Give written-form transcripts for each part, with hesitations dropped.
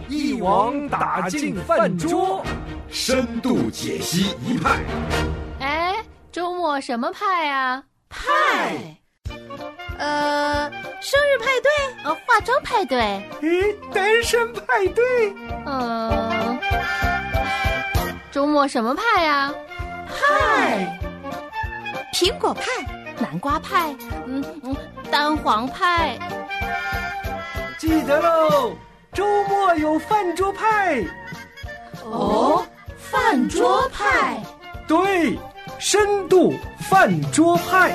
一网打尽饭桌， 深度解析一派。 哎，周末什么派啊？ 派？生日派对？ 化妆派对？ 单身派对？ 周末什么派啊？ 派？苹果派？ 南瓜派？蛋黄派？ 记得喽，周末有饭桌派。 饭桌派？ 对，深度饭桌派。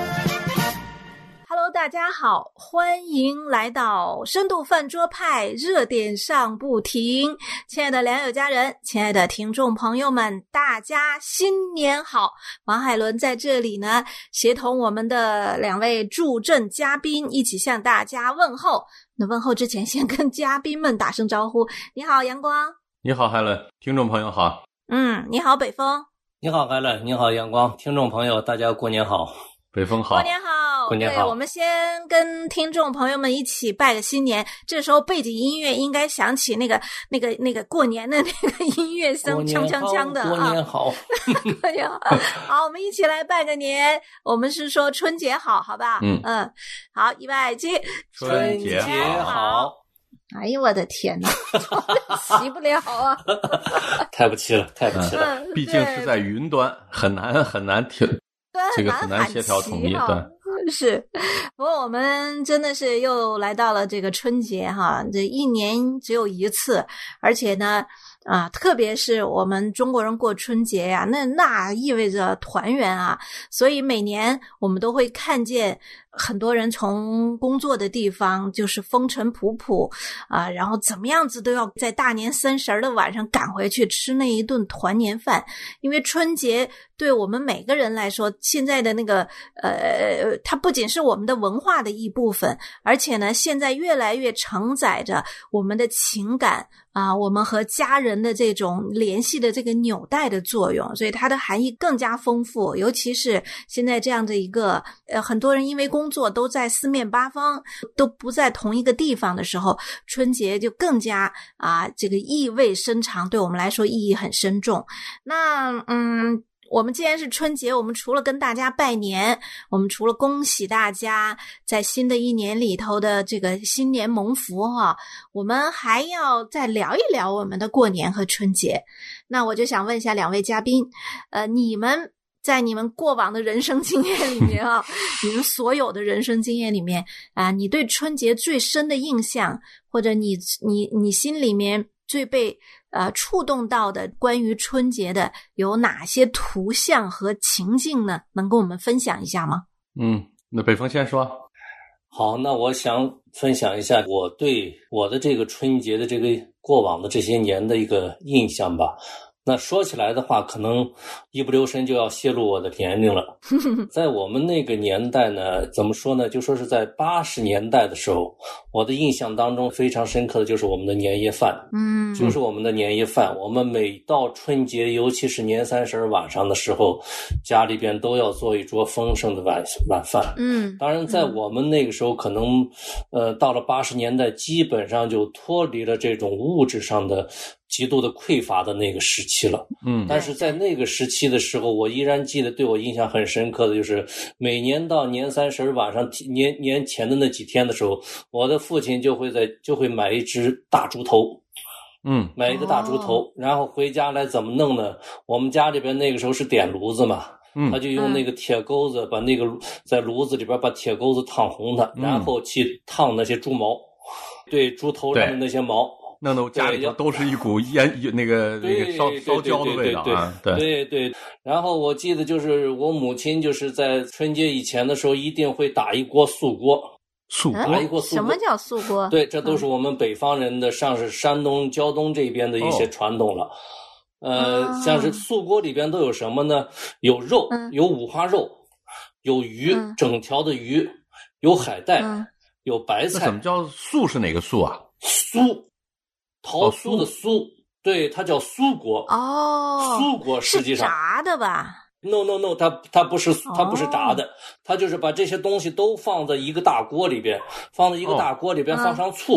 Hello， 大家好，欢迎来到深度饭桌派，热点上不停。亲爱的良友家人，亲爱的听众朋友们，大家新年好！王海伦在这里呢，协同我们的两位助阵嘉宾，一起向大家问候。那问候之前，先跟嘉宾们打声招呼。你好，阳光。 你好，海伦。听众朋友好。 你好，北风。 你好，海伦。你好，阳光。听众朋友，大家过年好。 北风好。 过年好。 过年好。 对，我们先跟听众朋友们一起拜个新年。这时候背景音乐应该响起那个过年的那个音乐声，锵锵锵的啊。 过年好。 过年好。好，我们一起来拜个年。我们是说春节好，好吧？好，一拜起。 春节好。 哎呦我的天哪，齐不了啊！ 太不齐了，太不齐了。 毕竟是在云端，很难听，这个很难协调统一。对， 是。不过我们真的是又来到了这个春节哈，这一年只有一次，而且呢，特别是我们中国人过春节呀，那意味着团圆啊，所以每年我们都会看见很多人从工作的地方就是风尘仆仆然后怎么样子都要在大年30的晚上赶回去吃那一顿团年饭。因为春节对我们每个人来说，现在的那个它不仅是我们的文化的一部分，而且呢现在越来越承载着我们的情感我们和家人的这种联系的这个纽带的作用，所以它的含义更加丰富。尤其是现在这样的一个很多人因为工作都在四面八方，都不在同一个地方的时候，春节就更加这个意味深长，对我们来说意义很深重。那我们既然是春节，我们除了跟大家拜年，我们除了恭喜大家在新的一年里头的这个新年蒙福我们还要再聊一聊我们的过年和春节。那我就想问一下两位嘉宾，你们在你们过往的人生经验里面你们所有的人生经验里面你对春节最深的印象，或者你心里面最被触动到的关于春节的有哪些图像和情境呢？能跟我们分享一下吗？ 那北风先说。 好，那我想分享一下我对我的这个春节的这个过往的这些年的一个印象吧。那说起来的话，可能一不留神就要泄露我的年龄了。在我们那个年代呢，怎么说呢，就说是在80年代的时候，我的印象当中非常深刻的就是我们的年夜饭。就是我们的年夜饭，我们每到春节，尤其是年30晚上的时候，家里边都要做一桌丰盛的晚饭。当然在我们那个时候可能到了80年代基本上就脱离了这种物质上的极度的匮乏的那个时期了。但是在那个时期的时候，我依然记得对我印象很深刻的就是每年到年30晚上年前的那几天的时候，我的父亲就会买一只大猪头。买一个大猪头，然后回家来怎么弄呢？我们家里边那个时候是点炉子嘛，他就用那个铁钩子把那个在炉子里边把铁钩子烫红它，然后去烫那些猪毛，对，猪头上的那些毛。 弄得家里头都是一股那个烧焦的味道啊！ 对。然后我记得就是我母亲就是在春节以前的时候一定会打一锅素锅。打一锅素锅。 什么叫素锅？ 对，这都是我们北方人的，像是山东、胶东这边的一些传统了。像是素锅里边都有什么呢？有肉，有五花肉，有鱼，整条的鱼，有海带，有白菜。 那什么叫素？是哪个素啊？ 酥。桃酥的酥，对，它叫酥锅。酥锅实际上是炸的吧？ No， 它不是炸的，它就是把这些东西都放在一个大锅里边，放上醋，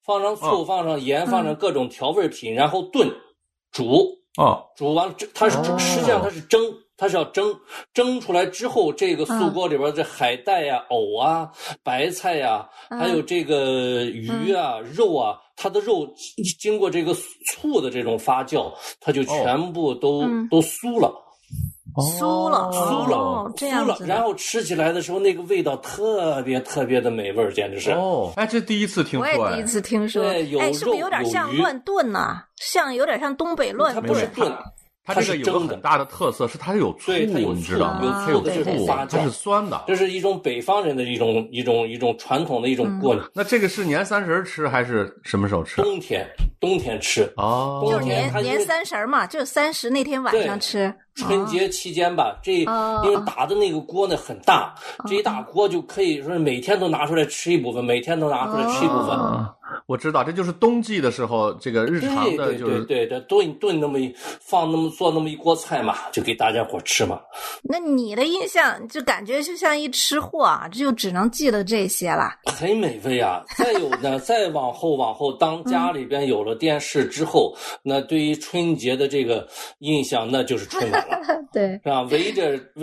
放上醋，放上盐，放上各种调味品，然后炖、煮。煮完它是实际上它是蒸，它是要蒸出来之后，这个素锅里边这海带呀、藕啊、白菜呀，还有这个鱼啊、肉啊，它的肉经过这个醋的这种发酵，它就全部都酥了。 酥了，这样子， 然后吃起来的时候，那个味道特别特别的美味，简直是。 这第一次听说。 我也第一次听说。 对，有肉是不是有点像乱炖呢？有点像东北乱炖。 它不是炖， 它这个有个很大的特色是它有醋，你知道吗？ 有醋的这种发酵， 它是酸的。 这是一种北方人的一种传统的一种过年。 那这个是年30吃还是什么时候吃？ 冬天吃。 就是年30嘛，就30那天晚上吃。 春节期间吧，因为打的那个锅呢很大，这一大锅就可以说每天都拿出来吃一部分，每天都拿出来吃一部分。 我知道，这就是冬季的时候，这个日常的就是对，炖做那么一锅菜嘛，就给大家伙吃嘛。 那你的印象就感觉就像一吃货啊，就只能记得这些了。 很美味啊！再有呢，再往后，当家里边有了电视之后，那对于春节的这个印象，那就是春晚了。 对， 是吧？围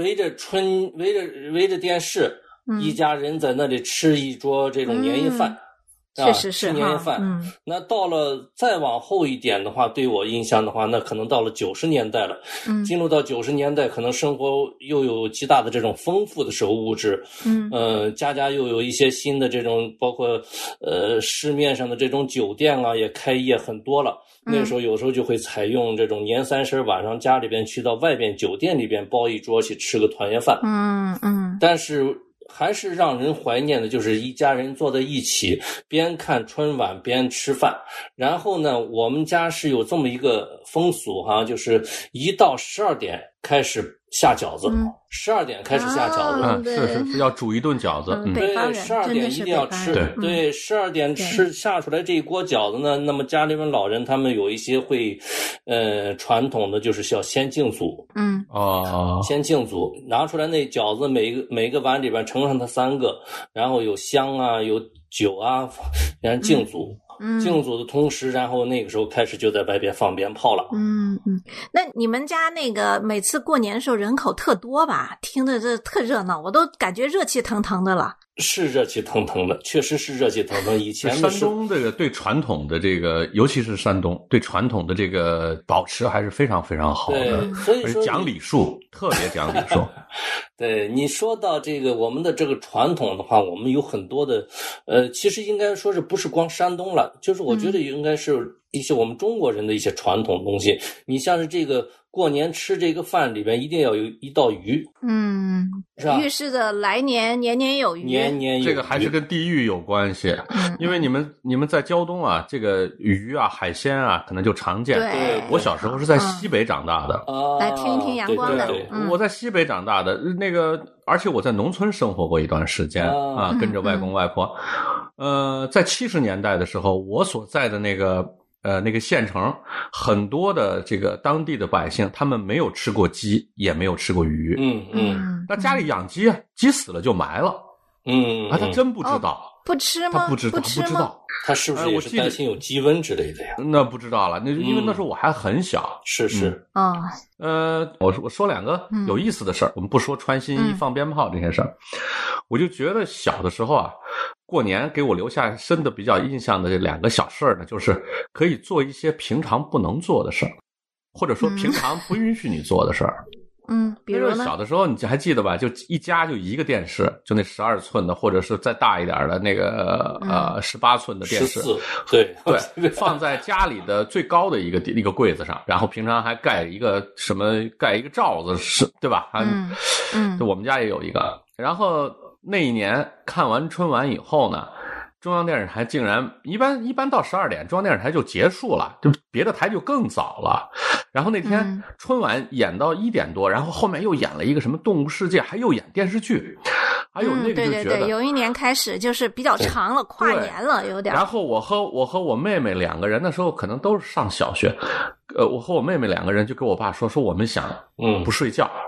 着电视，一家人在那里吃一桌这种年夜饭。 确实是吃年夜饭。那到了再往后一点的话，对我印象的话，那可能到了90年代了。进入到90年代，可能生活又有极大的这种丰富的生活物质。家又有一些新的这种，包括市面上的这种酒店啊，也开业很多了。那时候有时候就会采用这种年30晚上家里边去到外边酒店里边包一桌去吃个团圆饭。但是还是让人怀念的，就是一家人坐在一起，边看春晚边吃饭。然后呢，我们家是有这么一个风俗哈，就是一到12点开始下饺子，12点开始下饺子， 是要煮一顿饺子。 对，12点一定要吃。对，12点吃下出来这一锅饺子呢，那么家里面老人他们有一些会，传统的就是要先敬祖。先敬祖，拿出来那饺子，每个碗里边盛上它3个，然后有香啊，有酒啊，然后敬祖。敬祖的同时，然后那个时候开始就在外边放鞭炮了。 那你们家那个每次过年的时候人口特多吧？听着这特热闹，我都感觉热气腾腾的了。 是热气腾腾的，确实是热气腾腾。以前山东这个对传统的这个，尤其是山东对传统的这个保持还是非常非常好的。 对，所以说讲礼数，特别讲礼数。 对，你说到这个我们的这个传统的话，我们有很多的，其实应该说是不是光山东了，就是我觉得应该是一些我们中国人的一些传统东西。你像是这个过年吃这个饭里边一定要有一道鱼，是吧？ 预示着来年年年有余， 年年有余。 这个还是跟地域有关系，因为你们在胶东啊，这个鱼啊、海鲜啊，可能就常见。 对， 我小时候是在西北长大的， 来听一听阳光的。 我在西北长大的那个，而且我在农村生活过一段时间啊，跟着外公外婆。在70年代的时候，我所在的那个县城，很多的这个当地的百姓，他们没有吃过鸡，也没有吃过鱼。那家里养鸡，鸡死了就埋了。他真不知道。 不吃吗？ 他不知道。 他是不是也是担心有鸡瘟之类的呀？ 那不知道了，因为那时候我还很小。 是。 我说2个有意思的事儿，我们不说穿新衣放鞭炮这些事儿。我就觉得小的时候啊，过年给我留下深的比较印象的这2个小事儿呢，就是可以做一些平常不能做的事儿，或者说平常不允许你做的事儿。 比如呢？ 小的时候你还记得吧？就一家就一个电视，就那12寸的，或者是再大一点的那个18寸的电视。 对， 放在家里的最高的一个柜子上，然后平常还盖一个罩子，是对吧？就我们家也有一个。然后那一年看完春晚以后呢，中央电视台竟然一般到12点，中央电视台就结束了，就别的台就更早了。然后那天春晚演到1点多，然后后面又演了一个什么动物世界，还又演电视剧。还有那个就觉得， 对，有一年开始就是比较长了，跨年了有点。 然后我和我妹妹2个人那时候可能都是上小学，我和我妹妹2个人就跟我爸说我们想不睡觉。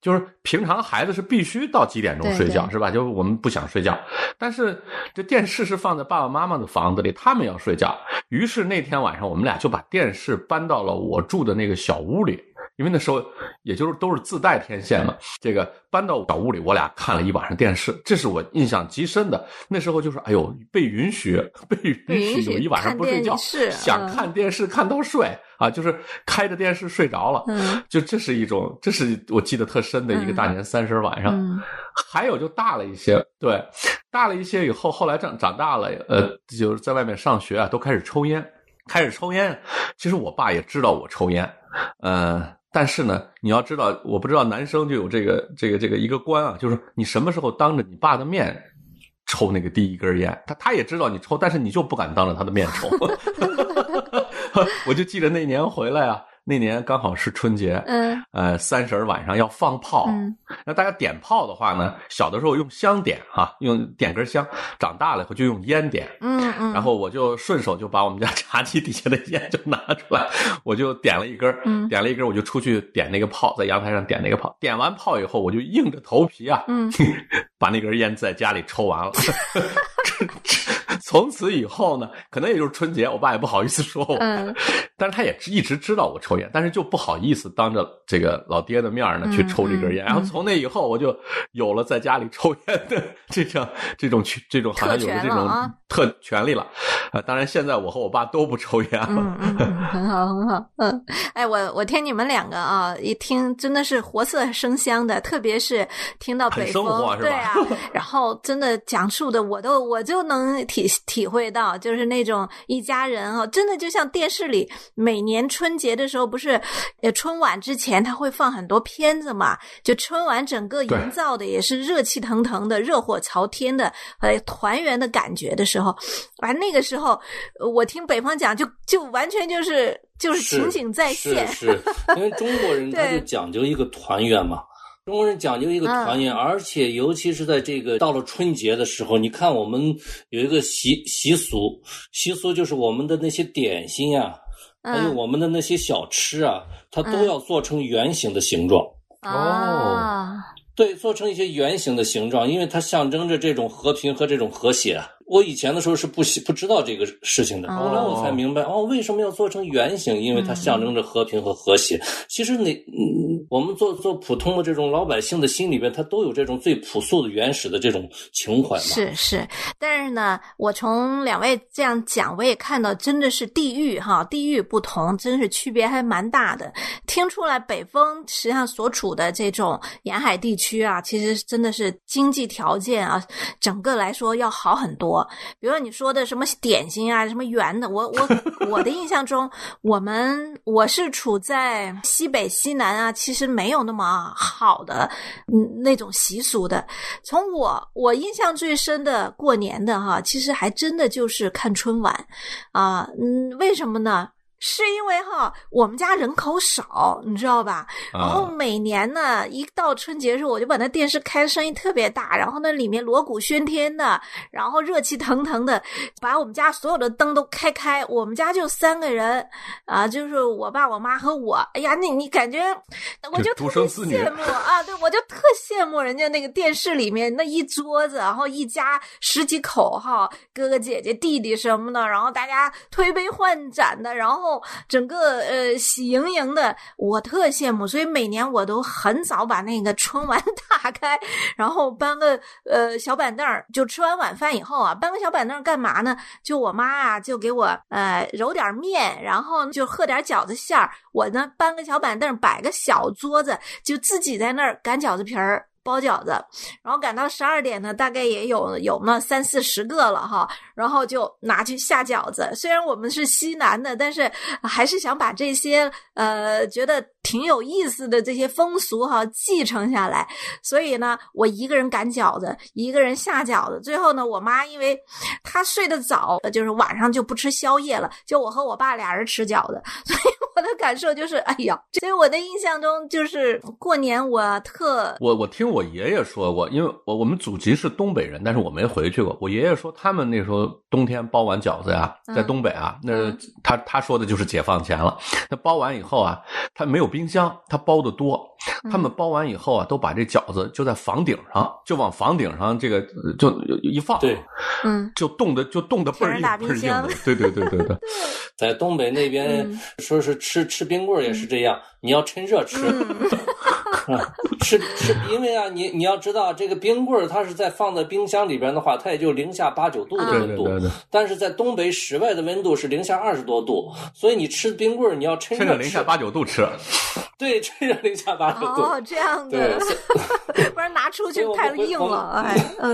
就是平常孩子是必须到几点钟睡觉， 对是吧？就是我们不想睡觉，但是这电视是放在爸爸妈妈的房子里，他们要睡觉。于是那天晚上我们俩就把电视搬到了我住的那个小屋里，因为那时候也就是都是自带天线嘛，这个搬到小屋里，我俩看了一晚上电视，这是我印象极深的。那时候就是哎呦，被允许有一晚上不睡觉，想看电视看到睡啊，就是开着电视睡着了。就这是我记得特深的一个大年30晚上。还有就大了一些，对，大了一些以后，后来长大了，就是在外面上学啊，都开始抽烟。其实我爸也知道我抽烟，但是呢，你要知道，我不知道男生就有这个一个关啊，就是你什么时候当着你爸的面抽那个第一根烟，他也知道你抽，但是你就不敢当着他的面抽。我就记得那年回来啊，那年刚好是春节，30晚上要放炮。那大家点炮的话呢，小的时候用香点啊，用点根香，长大了以后就用烟点。然后我就顺手就把我们家茶几底下的烟就拿出来，我就点了一根，我就出去点那个炮，在阳台上点那个炮。点完炮以后，我就硬着头皮啊，把那根烟在家里抽完了。从此以后呢，可能也就是春节，我爸也不好意思说我，但是他也一直知道我抽烟，但是就不好意思当着这个老爹的面呢去抽这根烟。然后从那以后，我就有了在家里抽烟的这种好像有了这种特权利了。当然现在我和我爸都不抽烟了。 很好很好。哎，我听你们两个啊，一听真的是活色生香的，特别是听到北风， 很生活是吧？ 对啊，然后真的讲述的我就能体会到，就是那种一家人啊，真的就像电视里每年春节的时候，不是春晚之前他会放很多片子嘛，就春晚整个营造的也是热气腾腾的、热火朝天的团圆的感觉的时候，那个时候我听北方讲就完全就是情景再现。 是因为中国人他就讲究一个团圆嘛。中国人讲究一个团圆，而且尤其是在这个到了春节的时候，你看我们有一个习俗就是我们的那些点心啊，还有我们的那些小吃啊，它都要做成圆形的形状。对，做成一些圆形的形状，因为它象征着这种和平和这种和谐。我以前的时候是不知道这个事情的，后来我才明白，为什么要做成圆形？因为它象征着和平和和谐。其实我们做普通的这种老百姓的心里边，它都有这种最朴素的原始的这种情怀嘛。是， 但是呢，我从两位这样讲，我也看到真的是地域不同，真是区别还蛮大的。听出来北方实际上所处的这种沿海地区啊，其实真的是经济条件啊，整个来说要好很多。比如说你说的什么点心啊，什么圆的，我的印象中，我是处在西北西南啊，其实没有那么好的那种习俗的。从我印象最深的过年的其实还真的就是看春晚啊，为什么呢？是因为我们家人口少，你知道吧？然后每年呢，一到春节的时候，我就把那电视开的声音特别大，然后那里面锣鼓喧天的，然后热气腾腾的，把我们家所有的灯都开。我们家就3个人啊，就是我爸、我妈和我。哎呀，你感觉我就特别羡慕啊！对，我就特羡慕人家那个电视里面那一桌子，然后一家10几口哥哥姐姐弟弟什么的，然后大家推杯换盏的，然后整个喜盈盈的，我特羡慕。所以每年我都很早把那个春晚打开，然后搬个小板凳，就吃完晚饭以后啊，搬个小板凳干嘛呢？就我妈啊就给我揉点面，然后就喝点饺子馅儿，我呢搬个小板凳，摆个小桌子，就自己在那儿擀饺子皮儿包饺子，然后赶到12点呢，大概也有那30-40个了然后就拿去下饺子。虽然我们是西南的，但是还是想把这些觉得挺有意思的这些风俗继承下来。所以呢，我一个人擀饺子，一个人下饺子。最后呢，我妈因为她睡得早，就是晚上就不吃宵夜了，就我和我爸俩人吃饺子，所以我的感受就是，哎呀，所以我的印象中就是过年我听我爷爷说过，因为我们祖籍是东北人，但是我没回去过。我爷爷说他们那时候冬天包完饺子呀，在东北啊，那他说的就是解放前了。他包完以后啊，他没有冰箱，他包的多。他们包完以后啊，都把这饺子就在房顶上，就往房顶上这个就一放， 对， 就冻的倍儿硬，倍儿硬的。对。 在东北那边说是吃冰棍也是这样，你要趁热吃。吃，因为啊，你要知道，这个冰棍它是在放在冰箱里边的话，它也就零下8、9度的温度。对。但是在东北室外的温度是零下20多度，所以你吃冰棍你要趁热吃。 趁着零下8、9度吃。 对，趁着零下8、9度。 哦，这样的，不然拿出去太硬了。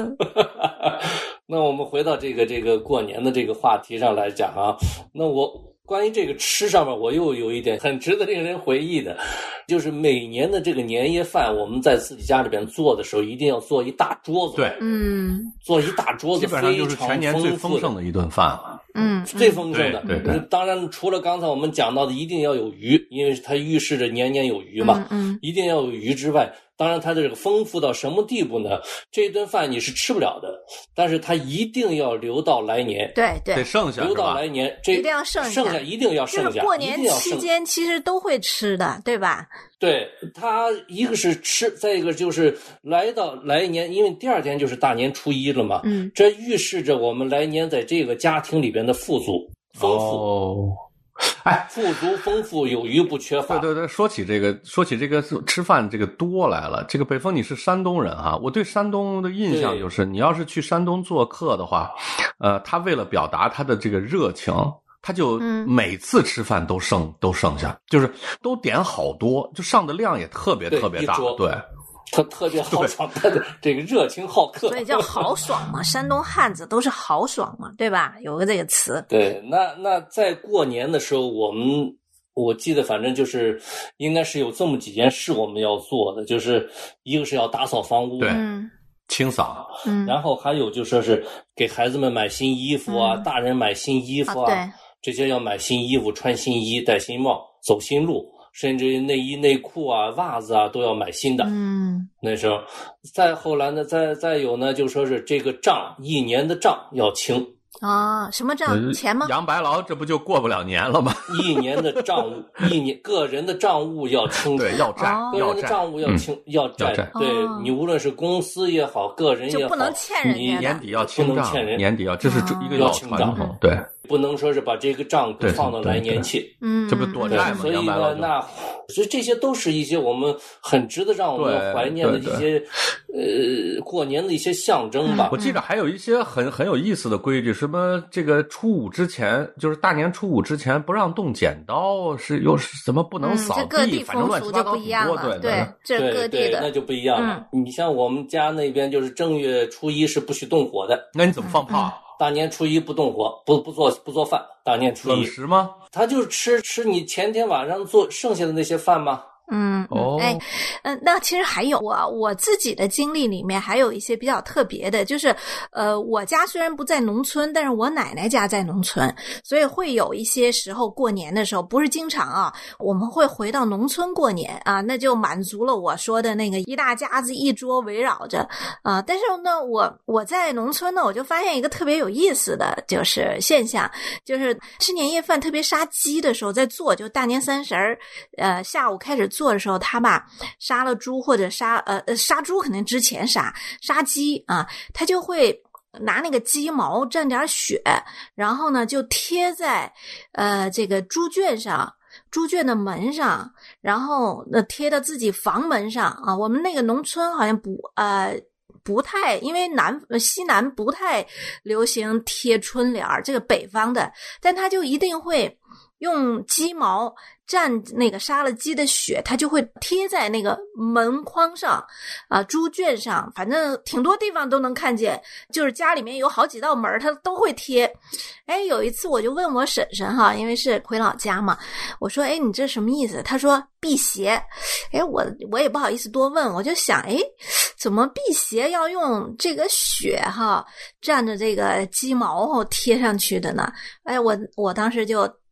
那我们回到这个过年的这个话题上来讲啊，那我关于这个吃上面，我又有一点很值得令人回忆的，就是每年的这个年夜饭，我们在自己家里边做的时候，一定要做一大桌子。 对， 做一大桌子， 基本上就是全年最丰盛的一顿饭了。 最丰盛的。 对。 当然，除了刚才我们讲到的，一定要有鱼，因为它预示着年年有余嘛。一定要有鱼之外，当然它的这个丰富到什么地步呢？这一顿饭你是吃不了的，但是它一定要留到来年。 对， 得剩下， 留到来年，这一定要剩下， 一定要剩下。 就是过年期间其实都会吃的，对吧？ 对，它一个是吃，再一个就是来到来年，因为第二天就是大年初一了嘛。这预示着我们来年在这个家庭里边的富足、丰富。富足丰富，有余不缺乏。 对，说起这个吃饭这个多来了。这个北风，你是山东人哈，我对山东的印象就是，你要是去山东做客的话，他为了表达他的这个热情，他就每次吃饭都剩下，就是都点好多，就上的量也特别大。对。 他特别豪爽，他的这个热情好客， 所以叫豪爽嘛。山东汉子都是豪爽嘛，对吧？有个这个词。 对，那在过年的时候，我记得反正就是应该是有这么几件事我们要做的，就是一个是要打扫房屋， 对，清扫， 然后还有就说是给孩子们买新衣服啊，大人买新衣服啊，这些要买新衣服、穿新衣、戴新帽、走新路。甚至内衣内裤啊、袜子啊都要买新的。那时候，再后来呢，再有呢，就说是这个账，一年的账要清啊。什么账？钱吗？ 杨白劳这不就过不了年了吗？ 一年的账务，个人的账务要清楚， 对，要债， 个人的账务要清，要债。对，你无论是公司也好，个人也好， 就不能欠人家， 你年底要清账， 不能欠人， 年底要，这是一个老传统，对。 不能说是把这个账给放到来年去， 这不躲债吗？ 所以呢，所以这些都是一些我们很值得让我们怀念的一些过年的一些象征吧。 我记得还有一些很有意思的规矩，什么这个初五之前，就是大年初五之前不让动剪刀，又是什么不能扫地，反正乱七八糟挺多。 对，这各地的那就不一样了。你像我们家那边就是正月初一是不许动火的， 那你怎么放炮？ 大年初一不动火，不做饭。大年初一冷食吗？ 他就是吃你前天晚上做剩下的那些饭吗？ 那其实还有我自己的经历里面还有一些比较特别的，就是我家虽然不在农村，但是我奶奶家在农村，所以会有一些时候过年的时候，不是经常啊，我们会回到农村过年啊，那就满足了我说的那个一大家子一桌围绕着啊。但是呢，我在农村呢，我就发现一个特别有意思的就是现象，就是吃年夜饭特别杀鸡的时候在做，就大年30下午开始做的时候，他把杀了猪或者杀猪肯定之前杀鸡啊，他就会拿那个鸡毛蘸点血，然后呢就贴在这个猪圈上，猪圈的门上，然后贴到自己房门上啊。我们那个农村好像不太，因为西南不太流行贴春联，这个北方的，但他就一定会用鸡毛蘸那个杀了鸡的血，它就会贴在那个门框上啊，猪圈上，反正挺多地方都能看见，就是家里面有好几道门它都会贴。有一次我就问我婶婶哈，因为是回老家嘛，我说你这什么意思？她说辟邪。我也不好意思多问，我就想怎么辟邪要用这个血哈蘸着这个鸡毛贴上去的呢？我当时就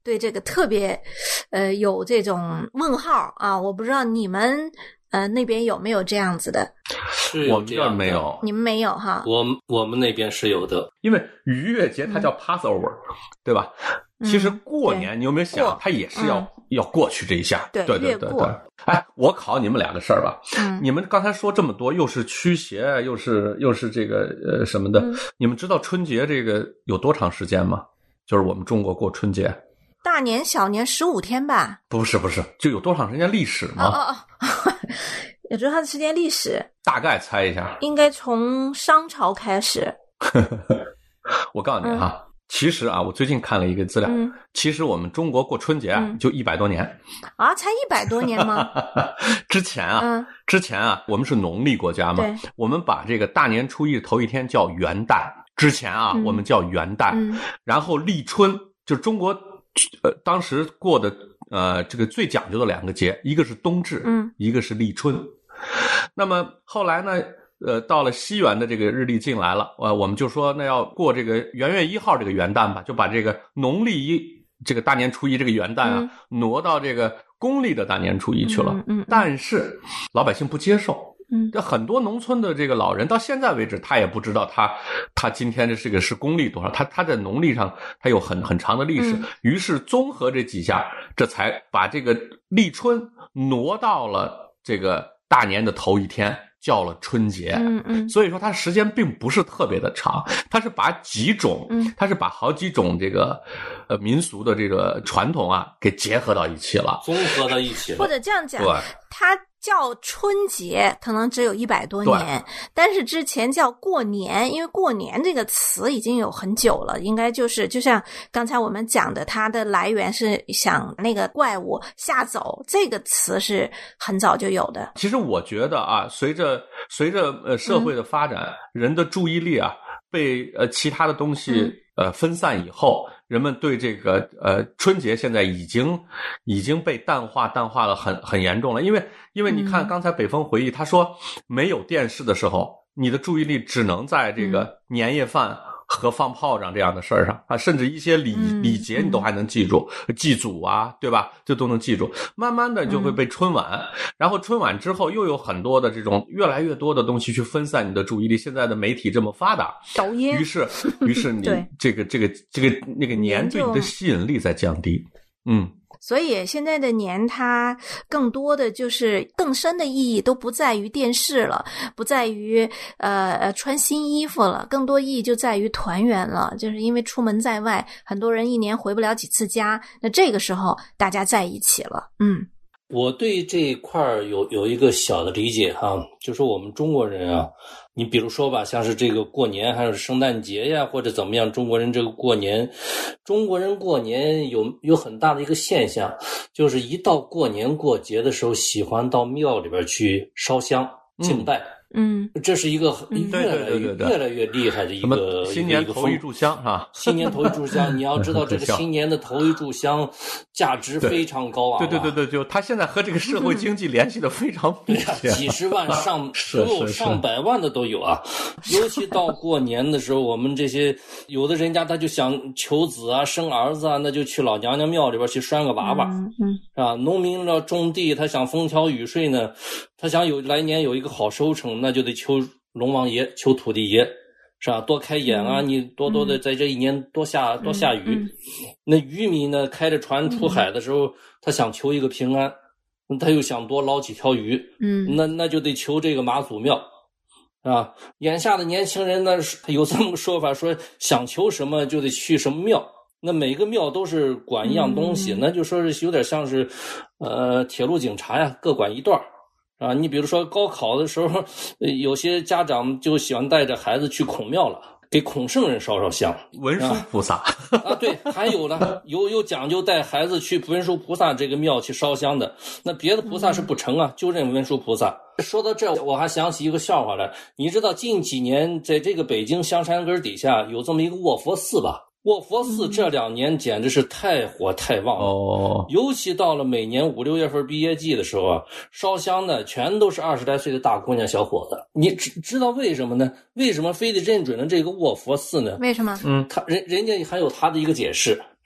对这个特别有这种问号啊，我不知道你们那边有没有这样子的？ 是有这样的， 我们这儿没有， 你们没有哈？ 我们那边是有的， 因为逾越节它叫 Passover，对吧？其实过年你有没有想，它也是要过去这一下？对。哎，我考你们2个事儿吧。你们刚才说这么多，又是驱邪，又是这个什么的，你们知道春节这个有多长时间吗？就是我们中国过春节， 大年小年15天吧？ 不是，就有多长时间历史吗？ 也就是它的时间历史， 大概猜一下， 应该从商朝开始。 我告诉你哈。其实啊，我最近看了一个资料，其实我们中国过春节啊，就100多年啊，才100多年吗？ 之前啊，我们是农历国家嘛，我们把这个大年初一的头一天叫元旦，之前啊，我们叫元旦，然后立春，就是中国当时过的这个最讲究的2个节，一个是冬至，一个是立春。那么后来呢？到了西元的这个日历进来了，我们就说那要过这个元月1号这个元旦吧，就把这个农历这个大年初一这个元旦啊，挪到这个公历的大年初一去了。但是老百姓不接受。这很多农村的这个老人到现在为止，他也不知道他今天这个是公历多少，他在农历上他有很长的历史。于是综合这几下，这才把这个立春挪到了这个大年的头一天。叫了春节，所以说它时间并不是特别的长，它是把它是把好几种这个民俗的这个传统啊给结合到一起了， 综合到一起了。 或者这样讲，它叫春节可能只有100多年，但是之前叫过年，因为过年这个词已经有很久了，应该就像刚才我们讲的，它的来源是想那个怪物吓走，这个词是很早就有的。 其实我觉得啊，随着社会的发展，人的注意力啊被其他的东西分散以后，人们对这个春节现在已经被淡化了很严重了。因为你看刚才北风回忆，他说没有电视的时候，你的注意力只能在这个年夜饭和放炮仗这样的事儿上啊，甚至一些礼节你都还能记住，祭祖啊，对吧？这都能记住。慢慢的就会被春晚，然后春晚之后又有很多的这种越来越多的东西去分散你的注意力。现在的媒体这么发达， 抖音， 于是你这个那个年对你的吸引力在降低。 所以现在的年它更多的就是更深的意义都不在于电视了，不在于穿新衣服了，更多意义就在于团圆了。就是因为出门在外，很多人一年回不了几次家，那这个时候大家在一起了。 我对这一块有一个小的理解哈，就是我们中国人啊，你比如说吧，像是这个过年还是圣诞节呀，或者怎么样，中国人这个过年，中国人过年有很大的一个现象，就是一到过年过节的时候，喜欢到庙里边去烧香敬拜。这是一个越来越厉害的一个新年头一炷香啊， 新年头一炷香，你要知道这个新年的头一炷香价值非常高昂。 对，就他现在和这个社会经济联系的非常密切， 几十万上百万的都有啊。尤其到过年的时候，我们这些有的人家他就想求子啊，生儿子啊，那就去老娘娘庙里边去拴个娃娃，是吧？农民要种地，他想风调雨顺呢，他想来年有一个好收成，那就得求龙王爷，求土地爷，是吧？多开眼啊，你多的在这一年多下雨。那渔民呢，开着船出海的时候，他想求一个平安，他又想多捞几条鱼，那就得求这个妈祖庙，啊。眼下的年轻人呢，有这么个说法，说想求什么就得去什么庙。那每个庙都是管一样东西，那就说是有点像是铁路警察呀，各管一段啊。你比如说高考的时候，有些家长就喜欢带着孩子去孔庙了，给孔圣人烧香， 文殊菩萨啊，对，还有呢，有讲究带孩子去文殊菩萨这个庙去烧香的，那别的菩萨是不成啊，就认文殊菩萨。说到这，我还想起一个笑话来，你知道近几年在这个北京香山根底下有这么一个卧佛寺吧？卧佛寺这2年简直是太火太旺了，尤其到了每年5、6月份毕业季的时候啊，烧香的全都是20来岁的大姑娘小伙子。你知道为什么呢？为什么非得认准了这个卧佛寺呢？ 为什么？ 人家还有他的一个解释。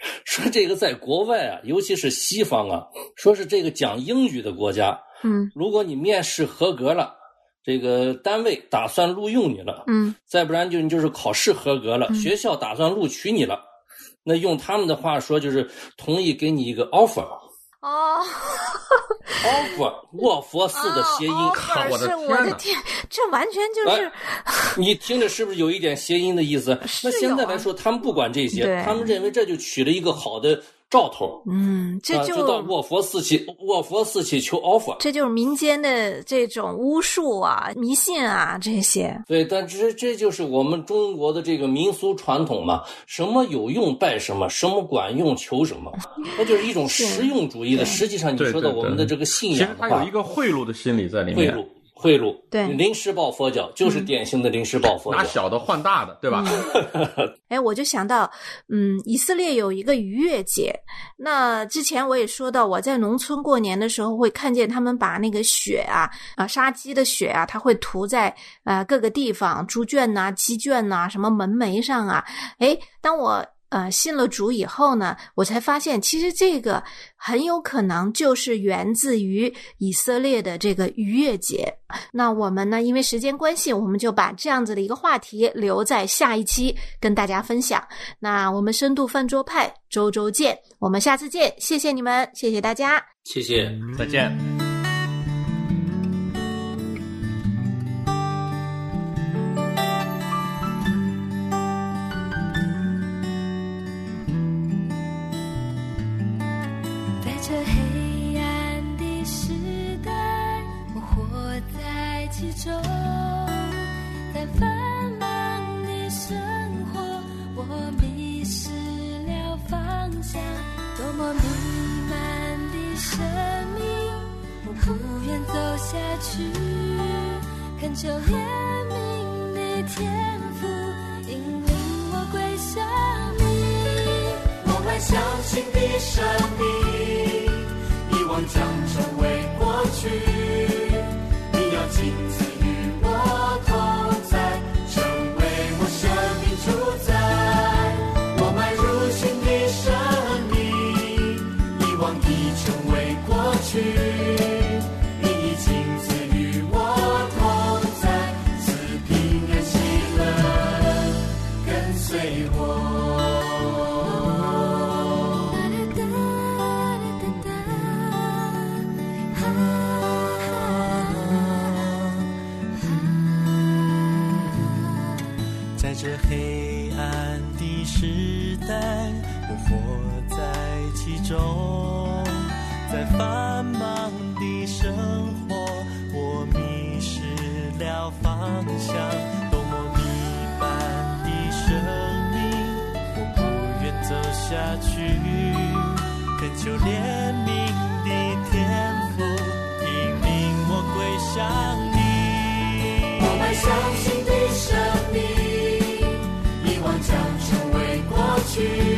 说这个在国外啊，尤其是西方啊，说是这个讲英语的国家，如果你面试合格了，这个单位打算录用你了，再不然你就是考试合格了，学校打算录取你了，那用他们的话说就是同意给你一个 offer。offer 卧佛寺的谐音， 我的天，这完全就是， 你听着是不是有一点谐音的意思？那现在来说，他们不管这些，他们认为这就取了一个好的兆头。 这就到卧佛寺去求 offer， 这就是民间的这种巫术啊、迷信啊这些。 对，但这就是我们中国的这个民俗传统嘛，什么有用拜什么，什么管用求什么，那就是一种实用主义的。实际上，你说的我们的这个信仰的话， 其实它有一个贿赂的心理在里面。 贿赂， 对， 临时抱佛脚就是典型的临时抱佛脚， 拿小的换大的，对吧？ 我就想到，以色列有一个逾越节。那之前我也说到，我在农村过年的时候会看见他们把那个血杀鸡的血啊，它会涂在各个地方，猪圈呐、鸡圈呐、什么门楣上啊。当我信了主以后呢，我才发现其实这个很有可能就是源自于以色列的这个逾越节。那我们呢，因为时间关系，我们就把这样子的一个话题留在下一期跟大家分享。那我们深度饭桌派周周见，我们下次见，谢谢你们，谢谢大家， 谢谢， 再见。 这黑暗的时代，我活在其中，在繁忙的生活，我迷失了方向，多么弥漫的生命，我不愿走下去，恳求怜悯的天父引领我归向你，我们相信的生命遗忘将成为过去，你要亲自与我同在，成为我生命主宰。我迈入新的生命，遗忘已成为过去，你已亲自与我同在，赐平安喜乐跟随我。 在这黑暗的时代，我活在其中，在繁忙的生活，我迷失了方向，多么迷漫的生命，我不愿走下去，恳求怜悯的天父引领我归向你， 我们相信的生命将成为过去。